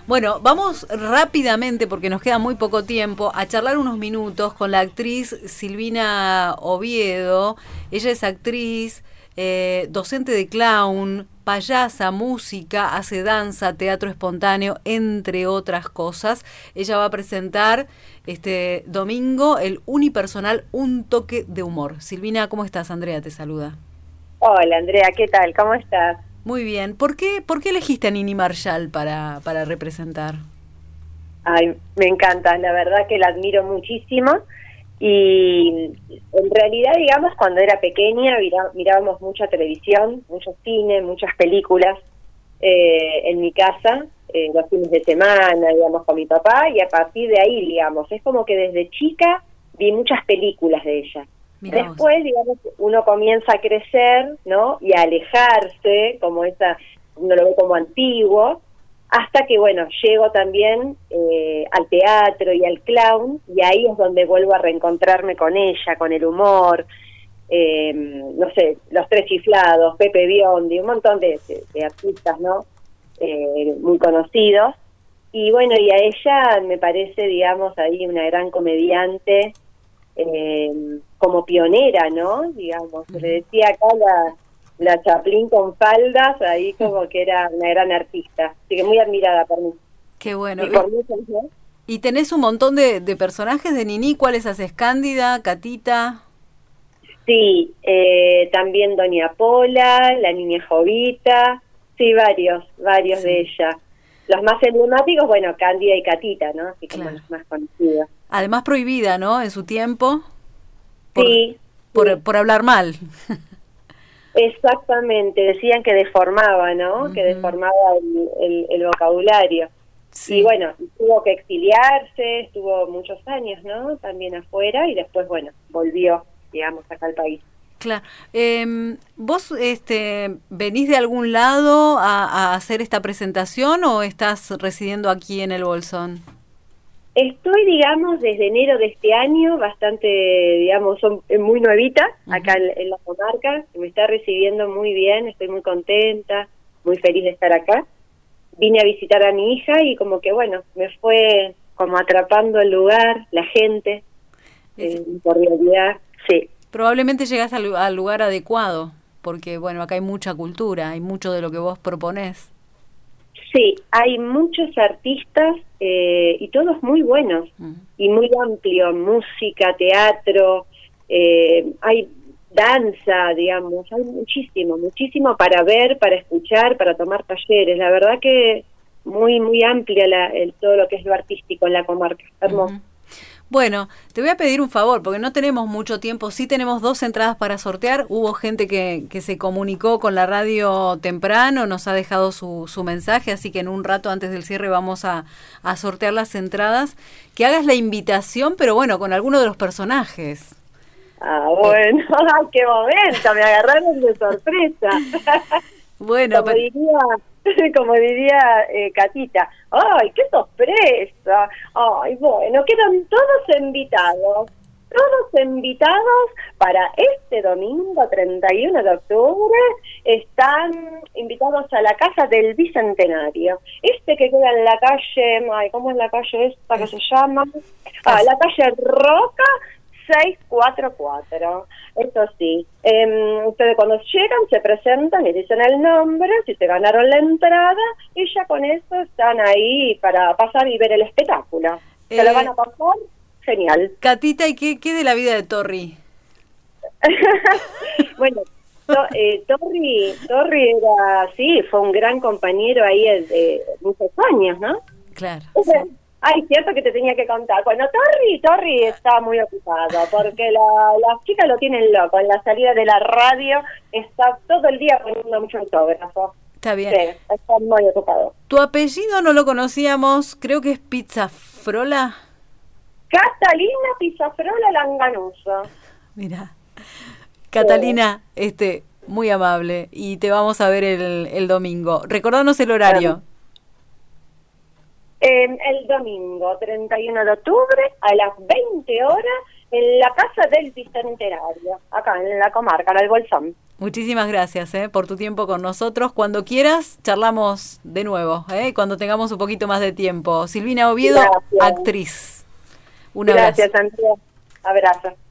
Bueno, vamos rápidamente, porque nos queda muy poco tiempo, a charlar unos minutos con la actriz Silvina Oviedo. Ella es actriz, docente de clown, payasa, música, hace danza, teatro espontáneo, entre otras cosas. Ella va a presentar este domingo el unipersonal Un Toque de Humor. Silvina, ¿cómo estás? Andrea te saluda. Hola Andrea, ¿qué tal? ¿Cómo estás? Muy bien. ¿Por qué elegiste a Nini Marshall para representar? Ay, me encanta, la verdad que la admiro muchísimo y en realidad, digamos, cuando era pequeña mirábamos mucha televisión, mucho cine, muchas películas en mi casa, los fines de semana, digamos, con mi papá, y a partir de ahí, digamos, es como que desde chica vi muchas películas de ella. Mirá Después, digamos, uno comienza a crecer, ¿no? Y a alejarse, como uno lo ve como antiguo, hasta que, bueno, llego también al teatro y al clown, y ahí es donde vuelvo a reencontrarme con ella, con el humor, no sé, Los Tres Chiflados, Pepe Biondi, un montón de artistas, ¿no? Muy conocidos. Y bueno, y a ella me parece, digamos, ahí una gran comediante, como pionera, ¿no? Digamos, se le decía acá la Chaplin con faldas, ahí como que era una gran artista, así que muy admirada por mí. Qué bueno. Y por mí, ¿no? Y tenés un montón de personajes de Nini. ¿Cuáles haces? ¿Cándida, Catita? Sí, también Doña Pola, la Niña Jovita, sí, varios sí. De ella. Los más emblemáticos, bueno, Cándida y Catita, ¿no? Así como los más conocidos. Además prohibida, ¿no? En su tiempo. Sí. Por hablar mal. Exactamente, decían que deformaba, ¿no? Que deformaba el vocabulario. Sí. Y bueno, tuvo que exiliarse, estuvo muchos años, ¿no? También afuera, y después, bueno, volvió, digamos, acá al país. Claro. ¿Vos venís de algún lado a hacer esta presentación o estás residiendo aquí en el Bolsón? Estoy, digamos, desde enero de este año, bastante, digamos, muy nuevita, acá en la comarca, me está recibiendo muy bien, estoy muy contenta, muy feliz de estar acá. Vine a visitar a mi hija y como que, bueno, me fue como atrapando el lugar, la gente, por realidad, sí. Probablemente llegas al lugar adecuado, porque, bueno, acá hay mucha cultura, hay mucho de lo que vos proponés. Sí, hay muchos artistas y todos muy buenos y muy amplios, música, teatro, hay danza, digamos, hay muchísimo para ver, para escuchar, para tomar talleres. La verdad que muy amplia todo lo que es lo artístico en la comarca, hermoso. Bueno, te voy a pedir un favor, porque no tenemos mucho tiempo. Sí tenemos 2 entradas para sortear. Hubo gente que se comunicó con la radio temprano, nos ha dejado su mensaje, así que en un rato antes del cierre vamos a sortear las entradas. Que hagas la invitación, pero bueno, con alguno de los personajes. Ah, bueno, qué momento, me agarraron de sorpresa. Bueno, como diría Catita, ¡ay, qué sorpresa! ¡Ay, bueno, quedan todos invitados para este domingo 31 de octubre, están invitados a la Casa del Bicentenario, que queda en la calle, ay, ¿cómo es la calle esta que se llama? La calle Roca 644. Eso sí, ustedes cuando llegan se presentan y dicen el nombre, si se ganaron la entrada, y ya con eso están ahí para pasar y ver el espectáculo. ¿Se lo van a pasar? Genial. Catita, ¿y qué de la vida de Torri? Bueno, Torri era, sí, fue un gran compañero ahí de muchos años, ¿no? Claro. Sí. Ay, cierto que te tenía que contar. Bueno, Torri está muy ocupado porque las chicas lo tienen loco. En la salida de la radio está todo el día poniendo mucho autógrafo. Está bien. Sí, está muy ocupado. Tu apellido no lo conocíamos, creo que es Pizzafrola. Catalina Pizzafrola Langanuso. Mira, Catalina, muy amable, y te vamos a ver el domingo. Recordanos el horario. El domingo 31 de octubre a las 20 horas en la Casa del Bicentenario, acá en la comarca, en el Bolsón. Muchísimas gracias por tu tiempo con nosotros. Cuando quieras, charlamos de nuevo, cuando tengamos un poquito más de tiempo. Silvina Oviedo, Gracias. actriz. Un abrazo. Gracias, Andrea. Abrazo.